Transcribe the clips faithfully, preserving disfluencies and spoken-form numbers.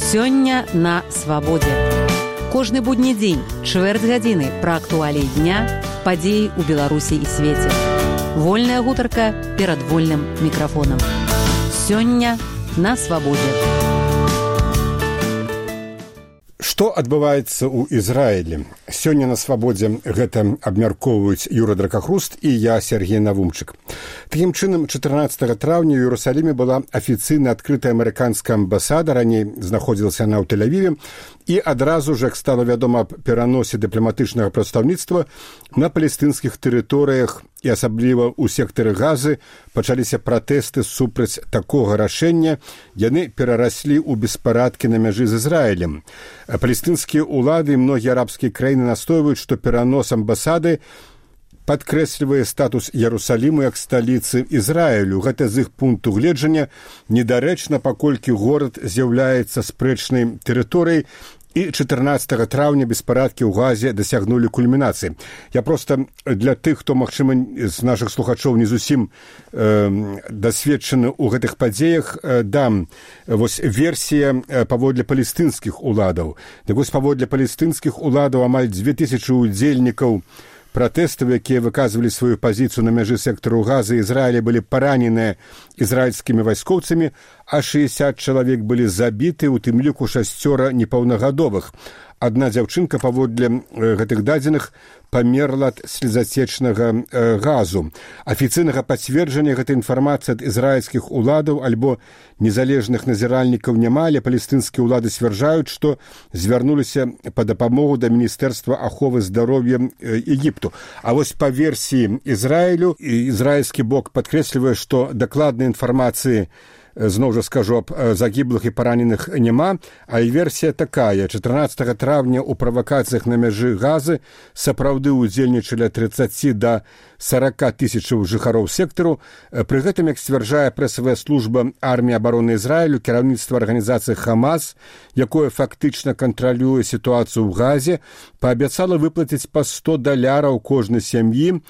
Сёння на свабодзе. Кожны будні дзень, чвэрць гадзіны пра актуаліі дня, падзеі ў Беларусі і свеце. Вольная гутарка перад вольным мікрафонам. Сёння на свабодзе. Што адбываецца ў Ізраілі? Сёння на свабодзе гэта абмяркоўваюць Юра Дракахруст і я, Сергей Навумчык. Такім чынам, чатырнаццатага траўня ў Іерусаліме была афіцыйна адкрытая амерыканская амбасада, раней знаходзілася яна ў Тель-Авіве, і адразу ж, як стала вядома аб пераносе дыпламатычнага прадстаўніцтва, на палестынскіх тэрыторыях і асабліва ў сектары Газы пачаліся пратэсты супраць такога рашэння. Яны перараслі ў беспарадкі на мяжы з Ізраілем. Палестынскія ўлады і многія арабскія краіны настойваюць, што перанос амбасады падкрэслівае статус Иерусалиму як сталіцы Ізраілю. Гэта з іх пункту гледжання недарэчна, паколькі горад з'яўляецца спрэчнай тэрыторыяй, і чатырнаццатага траўня беспарадкі ў Газе дасягнулі кульмінацыі. Я проста для тых, хто, магчыма, з нашых слухачоў не зусім э, дасведчаны ў гэтых падзеях, э, дам вось версія паводле палестынскіх уладаў. Так вось паводле палестынскіх уладаў амаль дзве тысячы удзельнікаў пратэстаў, якія выказвалі сваю пазіцыю на мяжы сектару Газы Ізраіля, былі параненыя ізраільскімі вайскоўцамі, а шэсцьдзесят чалавек былі забіты, у тым ліку шасцёра непаўнагадовых. Адна дзяўчынка, паводле гэтых дадзеных, памерла ад слезацечнага газу. Афіцыйнага пацверджання гэтай інфармацыі ад ізраільскіх уладаў альбо незалежных назіральнікаў няма, але палестынскія ўлады сцвярджаюць, што звярнуліся па дапамогу да Міністэрства аховы здароўя Егіпту. А вось па версіі Ізраілю, ізраільскі бок падкрэслівае, што дакладнай інфармацыі, зноў жа скажу, аб загіблых і параненых няма, а і версія такая. чатырнаццатага траўня ў правакацыях на мяжы Газы сапраўды удзельнічалі ад трыццаці да сарака тысячаў жыхароў сектару. Пры гэтым, як сцвярджае прэсавая служба арміі абароны Ізраілю, кіраўніцтва арганізацыі Хамас, якое фактычна кантралюе сітуацыю ў Газе, паабяцала выплаціць па сто даляраў кожнай сям'і,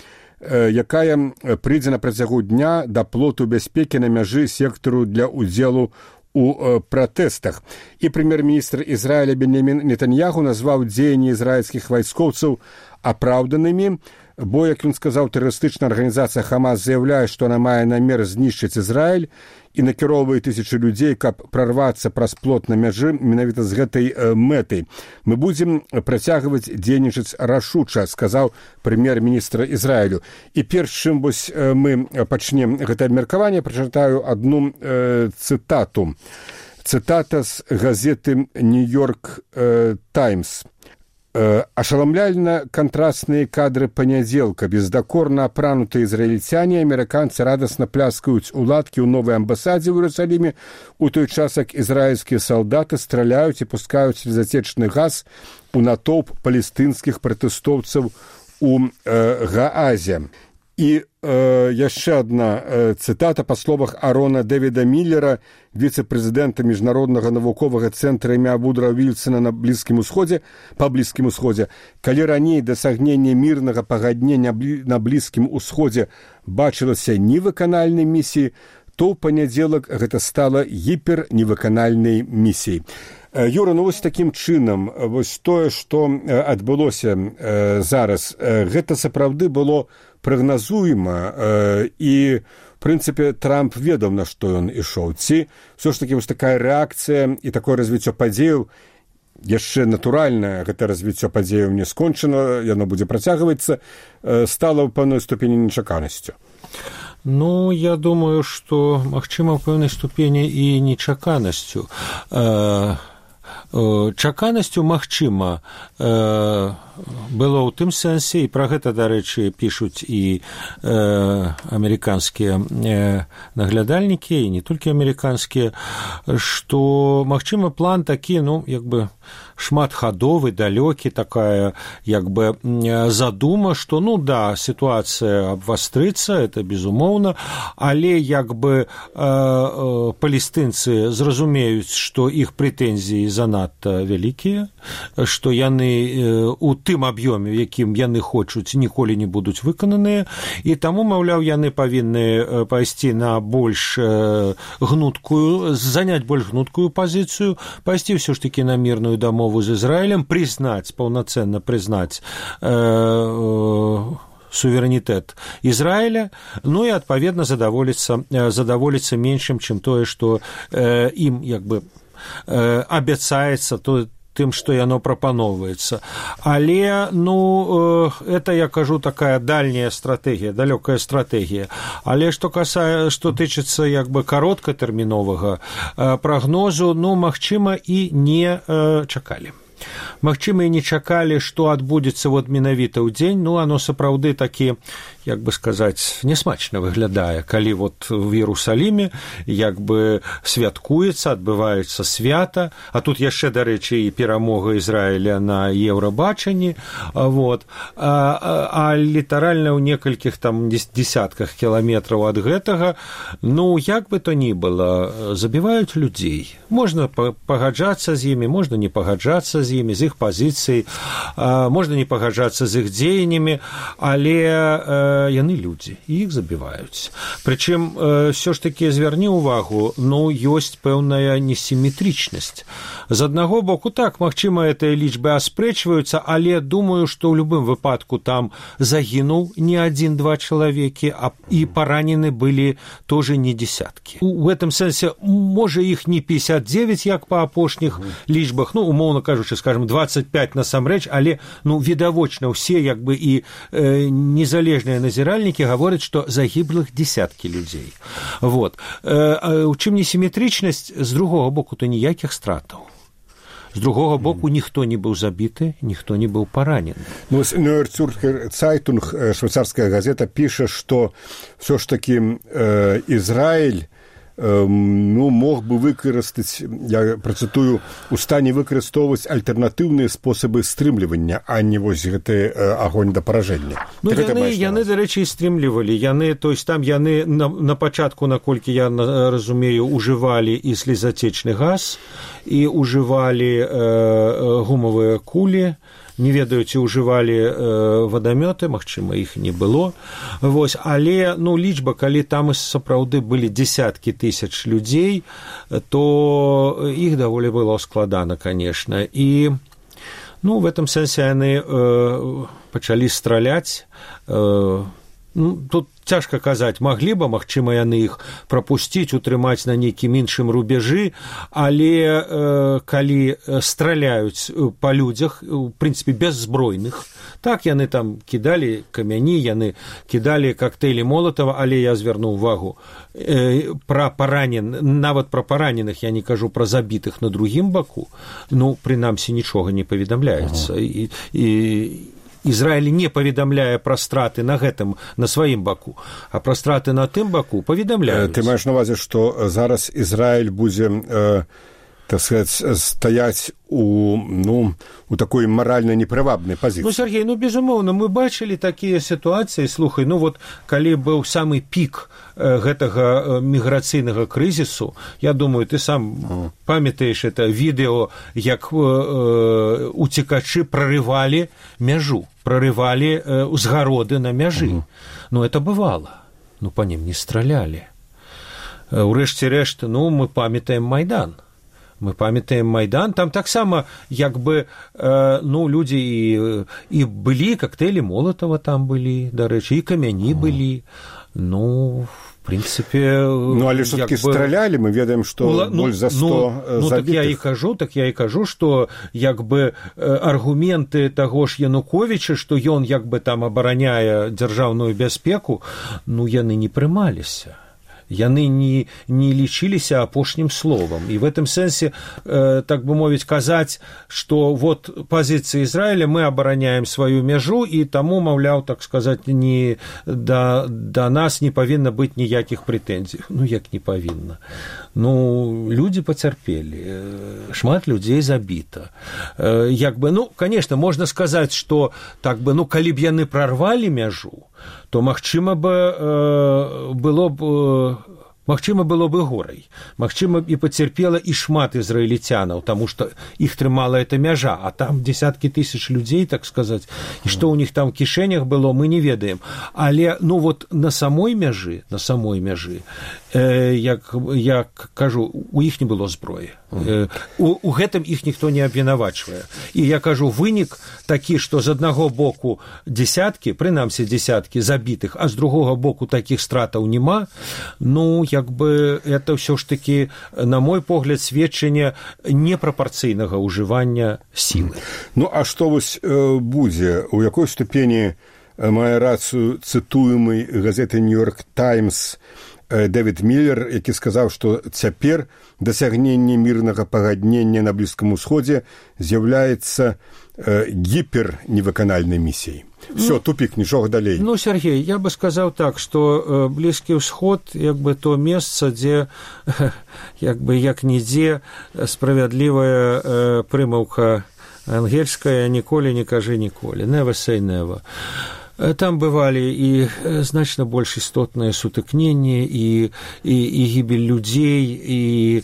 якая прыйдзе на працягу дня да плоту бяспекі на мяжы сектару для ўдзелу у пратэстах. І прэм'ер-міністр Ізраіля Беньямін Нетаньяху назваў дзеянні ізраільскіх вайскоўцаў апраўданымі, бо, як ён сказаў, тэрарыстычная арганізацыя Хамас заяўляе, што яна мае намер знішчыць Ізраіль і накіроўвае тысячы людзей, каб прарвацца праз плот на мяжы менавіта з гэтай мэтай. Мы будзем працягваць дзейнічаць рашуча, сказаў прэм'ер-міністр Ізраілю. І перш чым вось мы пачнем гэта абмеркаванне, прачытаю адну э, цытату. Цытата з газеты «Нью-Йорк Таймс». Ашаламляльна кантрастныя кадры панядзелка. Бездакорна апранутыя ізраільцяне, амерыканцы радасна пляскаюць уладкі ў новай амбасадзе ў Іерусаліме, у той час, як ізраільскія салдаты страляюць і пускаюць слезацечны газ у натоўп палестынскіх пратэстоўцаў у э, Гаазе. І э, яшчэ адна э, цытата па словах Арона Дэвіда Міллера, віцэ-прэзідэнта міжнароднага навуковага цэнтра імя Вудра Вільсона на Блізкім усходзе, па Блізкім усходзе. Калі раней дасягнення мірнага пагаднення на Блізкім усходзе бачылася невыканальнай місіяй, то ў панядзелак гэта стала гіперневыканальнай місіяй. Юра, ну вось такім чынам, вось тое, што адбылося э, зараз, э, гэта сапраўды было прагназуема, э, і, в прынцыпе, Трамп ведаў, на што ён ішоў. Ці ўсё ж такі вось такая рэакцыя і такое развіццё падзеяў, яшчэ натуральнае гэта развіццё падзеяў не скончана, яно будзе працягвацца, э, стала ў пэўнай ступені нечаканасцю. Ну, я думаю, што, магчыма, ў пэўнай ступені і нечаканасцю. Э, Чаканасцю, магчыма, было ў тым сэнсе, і пра гэта, дарэчы, пішуць і амерыканскія наглядальнікі, і не толькі амерыканскія, што, магчыма, план такі, ну, як бы, шматхадовы, далёкі, такая, як бы, задума, што, ну, да, сітуацыя абвастрыцца, это безумоўна, але, як бы, палестынцы зразумеюць, што іх прэтэнзіі занадта вялікія, што яны у тым аб'ёме, аб'ёме, якім яны хочуць, ніколі не будуць выкананыя, і таму, маўляў, яны павінны пайсці на больш гнуткую, заняць больш гнуткую пазіцыю, пайсці ўсё ж такі на мірную дамову з Ізраілем, прызнаць, паўнацэнна прызнаць э, суверэнітэт Ізраіля, ну і адпаведна задаволіцца, задаволіцца меншым, чым тое, што э, ім як бы э, абяцаецца, то тым, што яно прапаноўваецца. Але, ну, э, это, я кажу, такая дальняя стратэгія, далёкая стратэгія. Але што касае, што тычыцца як бы кароткатэрміновага э, прагнозу, ну, магчыма, і не э, чакалі. Магчыма, і не чакалі, што адбудзецца вот менавіта ў дзень, ну, оно сапраўды такі, як бы сказаць, нясмачна выглядае, калі вот в Іерусаліме як бы святкуецца, адбываецца свята, а тут яшчэ, дарэчы, і перамога Ізраіля на Еўрабачанні, вот, а, а, а літаральна ў некалькіх там десятках кіламетраў ад гэтага, ну, як бы то ні было, забіваюць людзей. Можна пагаджацца з імі, можна не пагаджацца з імі, з іх пазіцыяй, можна не пагаджацца з іх дзеяннямі, але яны людзі, і іх забіваюць. Прычым, ўсё ж такі, звярні ўвагу, ну, ёсць пэўная несіметрычнасць. З аднаго боку, так, магчыма, гэтыя лічбы аспрэчваюцца, але думаю, што ў любым выпадку там загінуў не адзін-два чалавекі, а і паранены былі тоже не десяткі. У гэтым сэнсе, можа, іх не пятьдесят девять, як па апошніх лічбах, ну, умоўна кажучы, скажем, двадцать пять насамрэч, але, ну, відавочна, ўсе, як бы, і э, незалежныя назіральнікі гавораць, што загіблых десяткі людзей. Вот. Э, у чым несіметрычнасць, з другога боку, то ніякіх стратаў. З другога боку, ніхто не быў забіты, ніхто не быў паранены. Ну, Neuer Zürcher Zeitung, швейцарская газета, піша, што ўсё ж такі э, Ізраіль э, ну, мог бы выкарыстаць, я працытую, у стане выкарыстоўваць альтэрнатыўныя спосабы стрымлівання, а не вось гэты э, агонь да паражэння. Ну, яны, яны, дарэчы, і стрымлівалі. Яны, то есть там яны на, на пачатку, наколькі я разумею, ужывалі і слезатечны газ, і ўжывалі э, гумавыя кулі, не ведаю, ці ўжывалі э, вадамёты, магчыма, іх не было. Вось, але, ну, лічба, калі там сапраўды былі десяткі тысяч людзей, то іх даволі было складана, конечно. І, ну, в этом сэнсе яны э, пачалі страляць. Э, ну, тут цяжка казаць, маглі бы, магчыма, яны іх прапусціць, утрымаць на нейкім іншым рубежы, але э, калі страляюць па людзях, у прынцыпе, беззбройных, так, яны там кідалі камяні, яны кідалі коктейлі Молотова, але я звярну ўвагу, э, пра паранен, нават пра параненых, я не кажу пра забітых на другім баку, ну, прынамсі, нічога не паведамляецца. Ага. І, і Ізраіль не паведамляе пра страты на гэтым, на сваім баку, а пра страты на тым баку паведамляюць. Ты маеш на увазе, што зараз Ізраіль будзе, э, так сказаць, стаяць у, ну, у такой маральна непрывабнай пазіцыі. Ну, Сергей, ну, безумоўна, мы бачылі такія сітуацыі, слухай, ну, вот, калі быў самы пік э, гэтага міграцыйнага крызісу, я думаю, ты сам mm. памятаеш это відэо, як э, уцекачы прарывалі мяжу, прарывалі э, узгароды на мяжы. Mm. Ну, это бывало. Ну, па ним не стралялі. Э, урэшце рэшт, ну, мы памятаем Майдан. Мы памятаем Майдан, там таксама, як бы, э, ну, людзі і, і былі, коктейлі Молотова там былі, дарэчы, і камяні былі, ну, в прынцыпе... Ну, але ж такі бы... стралялі, мы ведаем, што ну, больш за сто ну, ну, так я і кажу, так я і кажу, што, як бы, аргументы таго ж Януковіча, што ён, як бы, там абараняе дзяржаўную бяспеку, ну, яны не прымаліся. Яны не, не лічыліся апошнім словам. І в этом сэнсе, э, так бы мовіць, казаць, што вот пазіцыя Ізраіля, мы абараняем сваю мяжу, і таму, маўляў, так сказаць, не, да, да нас не павінна быць ніякіх прэтэнзій. Ну, як не павінна? Ну, людзі пацярпелі, шмат людзей забіта. Э, як бы, ну, конечно, можна сказаць, што, так бы, ну, калі б яны прарвалі мяжу, то, магчыма бы, э, было б э, магчыма, было бы горай. Магчыма, і пацярпела і шмат ізраільцянаў, таму што іх трымала эта мяжа, а там дзесяткі тысяч людзей, так сказаць, і што ў них там в кішэнях было, мы не ведаем. Але, ну вот, на самой мяжы, на самой мяжы, э, як, як кажу, у іх не было зброі. Э, у, у гэтым іх ніхто не абвінавачвае. І я кажу, вынік такі, што з аднаго боку дзесяткі, прынамсі дзесяткі забітых, а з другога боку такіх стратаў няма, ну, як бы, это ўсё ж такі, на мой погляд, сведчанне непрапарцыйнага ўжывання сілы. Ну, а што вось э, будзе? У якой ступені мае рацыю цытуемый газеты «Нью-Йорк Таймс» Дэвід Міллер, які сказаў, што цяпер дасягненне мірнага пагаднення на Блізкім Усходзе з'яўляецца э, гіперневыканальнай місіяй. Все, ну, тупик, нічога далей. Ну, Сергей, я бы сказаў так, што Блізкі Ўсход, як бы, то месца, дзе, як бы, як-нідзе справядлівая э, прымаўка ангельская «ніколі не кажы ніколі», «never say never». Там бывалі і значна больш істотныя сутыкненні, і, і, і гібель людзей, і э,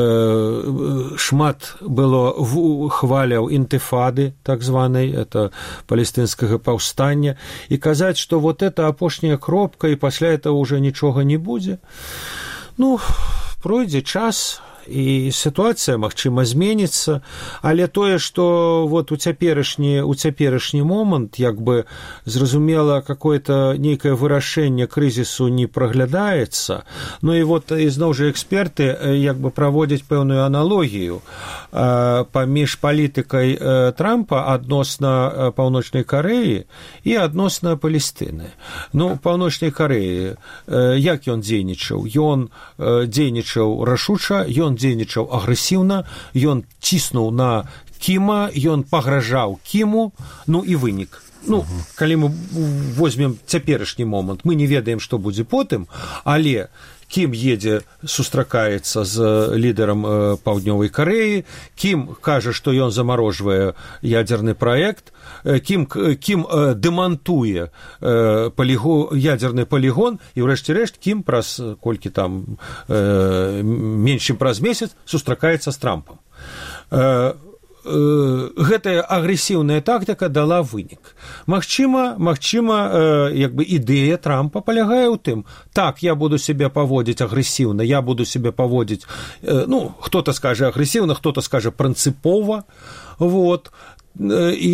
шмат было хваляў інтыфады, так званай, это палестынскага паўстання, і казаць, што вот это апошняя кропка, і пасля этого уже нічога не будзе. Ну, пройдзе час, і сітуацыя, магчыма, зменіцца, але тое, што вот у цяперашні, у цяперашні момант, як бы, зразумела, какое-то нейкае вырашэнне крызісу не праглядаецца, ну і вот, ізноў жа, эксперты, як бы, праводзяць пэўную аналогію э, паміж палітыкай э, Трампа адносна Паўночнай Карэі і адносна Палестыны. Ну, Паўночнай Карэі, э, як ён дзейнічаў? Ён э, дзейнічаў рашуча, ён дзейнічаў агрэсіўна, ён ціснуў на Кіма, ён пагражаў Кіму, ну і вынік. Ну, калі мы возьмем цяперашні момант, мы не ведаем, што будзе потым, але Кім едзе, сустракаецца з лідарам э, Паўднёвай Карэі, Кім кажа, што ён замарожвае ядзерны праект, э, Кім, Кім э, дэмантуе э, полігон, ядзерны палігон, і ўрэшце рэшт Кім праз колькі там э, менш чым праз месяц сустракаецца з Трампам. Э, гэтая агрэсіўная тактыка дала вынік. Магчыма, магчыма, як бы ідэя Трампа палягае ў тым, так, я буду себе паводзіць агрэсіўна, я буду себе паводзіць, ну, хто-то скажа агрэсіўна, хто-то скажа прынцыпова, вот, і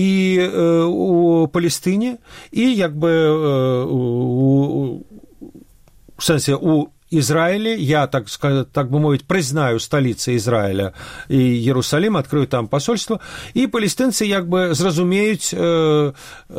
у Палестыне, і як бы у, у сэнсе у Израиле, я, так, так бы мовить, признаю столицы Израиля и Иерусалим, открою там посольство, и палестинцы как бы зразумеют, э,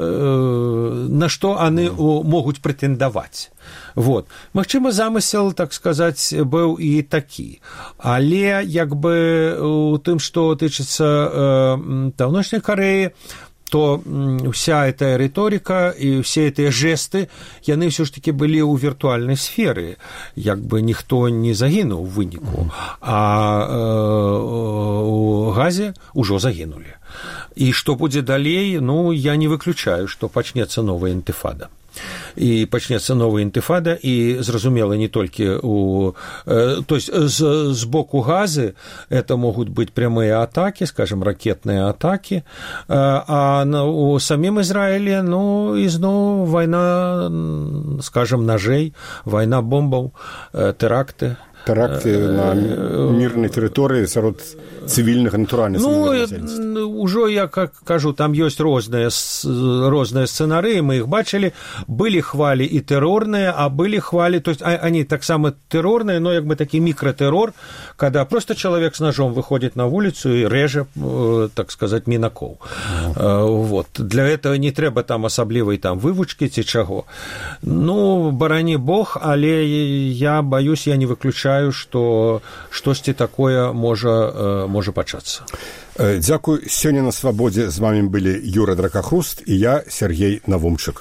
э, на что они могут претендовать. Вот. Магчыма, замысел, так сказать, был и такі. Але, як бы, у тым, што тычыцца э, Паўночнай Карэі, то вся эта риторика и все эти жесты, яны все ж таки были у виртуальной сферы, як бы ніхто не загінуў у выніку, а э, у Газе ўжо загінули. И что будет далей, ну, я не выключаю, что пачнецца новая інтыфада. І пачнецца новая інтыфада, і зразумела не толькі у... Э, то есть з, з боку Газы это могут быть прямые атаки, скажем, ракетные атаки, э, а на, у самім Израиле, ну, ізноў вайна, скажем, ножей, вайна бомбаў, э, теракты. Теракты на мирной территории сярод цивільных натуральных. Ну, ўжо, я как кажу, там ёсць розныя, розныя сцэнарыі, мы іх бачылі, былі хвалі і тэрорныя, а былі хвалі, то есть они таксама тэрорныя, но як бы такі мікратэрор, когда просто человек с ножом выходит на улицу и рэже, так сказать, мінакоў. Вот. Для этого не трэба там асаблівай там вывучкі ці чаго. Ну, барані Бог, але я боюсь, я не выключаю, што штосьці такое можа, можа пачацца. Дзякуй. Сёння на свабодзе з вами былі Юра Дракахруст і я, Сергей Навумчык.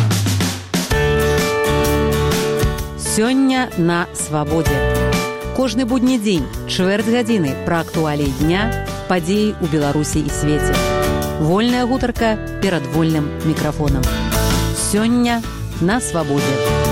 Сёння на свабодзе. Кожны будні дзень, чвэрць гадзіны пра актуаліі дня, падзеі ў Беларусі і свеце. Вольная гутарка перад вольным мікрафонам. Сёння на свабодзе.